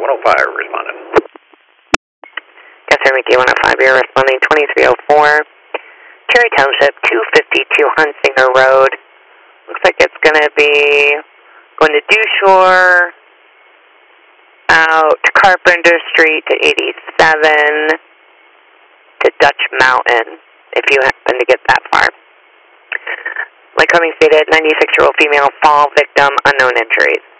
105, responding. Catherine McGee 105, you're responding 2304. Cherry Township, 252 Hunsinger Road. Looks like it's going to be going to Dewshore, out to Carpenter Street to 87 to Dutch Mountain, if you happen to get that far. Like Cummings stated, 96-year-old female fall victim, unknown injuries.